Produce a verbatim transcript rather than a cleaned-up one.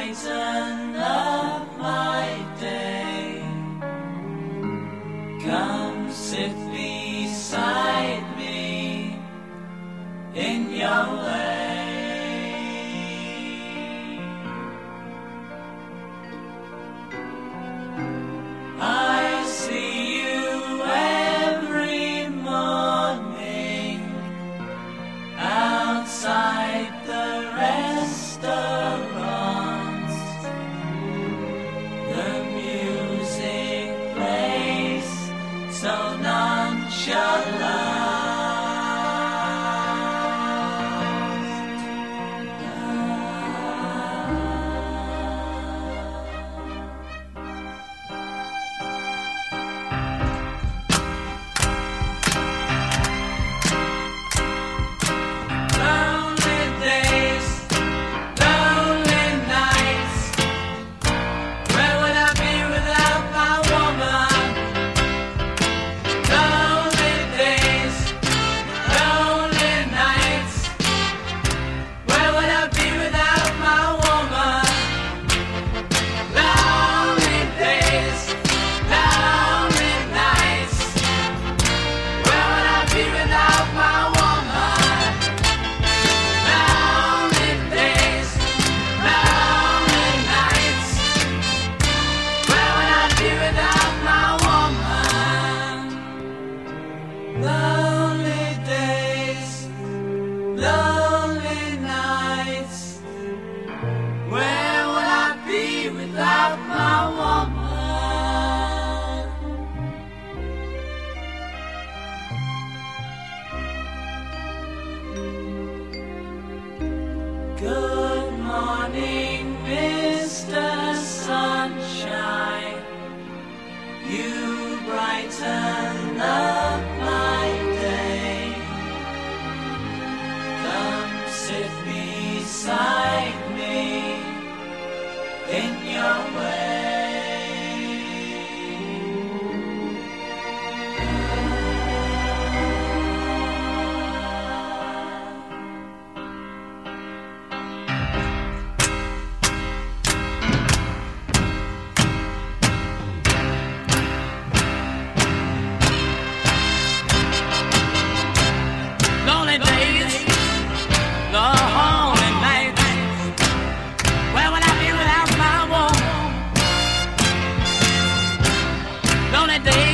brighten up my day. Come sit beside me in your way. I see you every morning outside the restaurants. The music plays so nonchalant. Lonely days, lonely nights. Where would I be without my woman? Lonely days, lonely nights. Where would I be without my woman? Lonely days, lonely nights. Where would I be without my woman? Lonely days, lonely nights. Where would I be without my woman? Lonely days, lonely nights. Where would I be without my woman? Good morning, Mister Sunshine. You brighten up my day. Come sit beside me in your way. Lonely days, lonely nights. Where would I be without my woman? Lonely days.